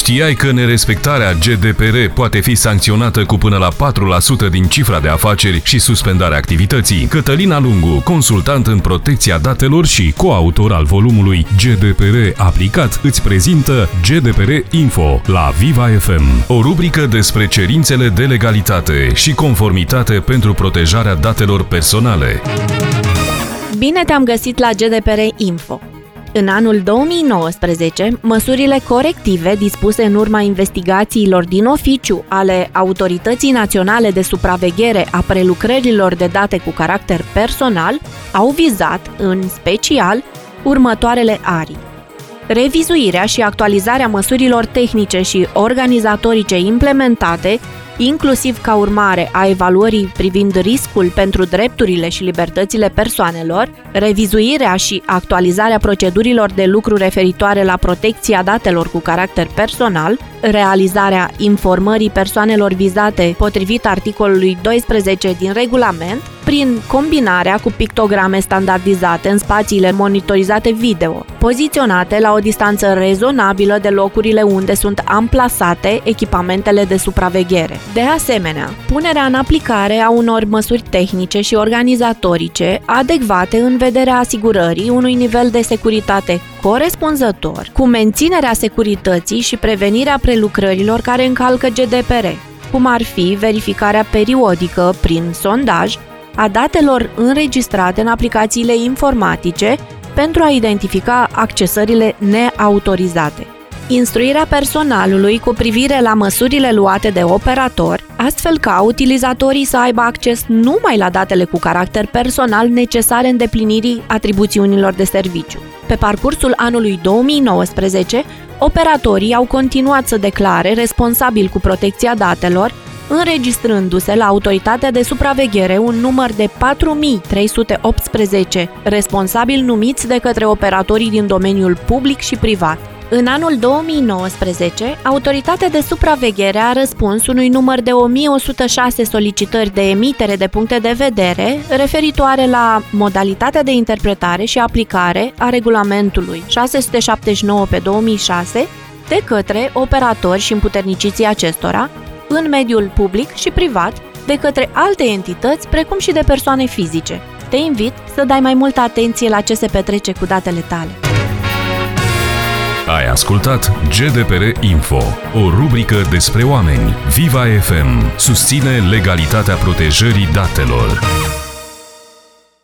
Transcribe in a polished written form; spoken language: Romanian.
Știai că nerespectarea GDPR poate fi sancționată cu până la 4% din cifra de afaceri și suspendarea activității? Cătălina Lungu, consultant în protecția datelor și coautor al volumului GDPR aplicat, îți prezintă GDPR Info la Viva FM, o rubrică despre cerințele de legalitate și conformitate pentru protejarea datelor personale. Bine te-am găsit la GDPR Info. În anul 2019, măsurile corective dispuse în urma investigațiilor din oficiu ale Autorității Naționale de Supraveghere a Prelucrărilor de Date cu caracter personal au vizat, în special, următoarele arii: revizuirea și actualizarea măsurilor tehnice și organizatorice implementate, inclusiv ca urmare a evaluării privind riscul pentru drepturile și libertățile persoanelor, revizuirea și actualizarea procedurilor de lucru referitoare la protecția datelor cu caracter personal, realizarea informării persoanelor vizate potrivit articolului 12 din regulament, prin combinarea cu pictograme standardizate în spațiile monitorizate video, poziționate la o distanță rezonabilă de locurile unde sunt amplasate echipamentele de supraveghere. De asemenea, punerea în aplicare a unor măsuri tehnice și organizatorice adecvate în vederea asigurării unui nivel de securitate corespunzător, cu menținerea securității și prevenirea prelucrărilor care încalcă GDPR, cum ar fi verificarea periodică prin sondaj a datelor înregistrate în aplicațiile informatice pentru a identifica accesările neautorizate. Instruirea personalului cu privire la măsurile luate de operator, astfel ca utilizatorii să aibă acces numai la datele cu caracter personal necesare îndeplinirii atribuțiunilor de serviciu. Pe parcursul anului 2019, operatorii au continuat să declare responsabil cu protecția datelor, înregistrându-se la Autoritatea de Supraveghere un număr de 4.318 responsabili numiți de către operatorii din domeniul public și privat. În anul 2019, Autoritatea de Supraveghere a răspuns unui număr de 1106 solicitări de emitere de puncte de vedere referitoare la modalitatea de interpretare și aplicare a regulamentului 679/2006 de către operatori și împuterniciții acestora, în mediul public și privat, de către alte entități, precum și de persoane fizice. Te invit să dai mai multă atenție la ce se petrece cu datele tale. Ai ascultat GDPR Info, o rubrică despre oameni. Viva FM susține legalitatea protejării datelor.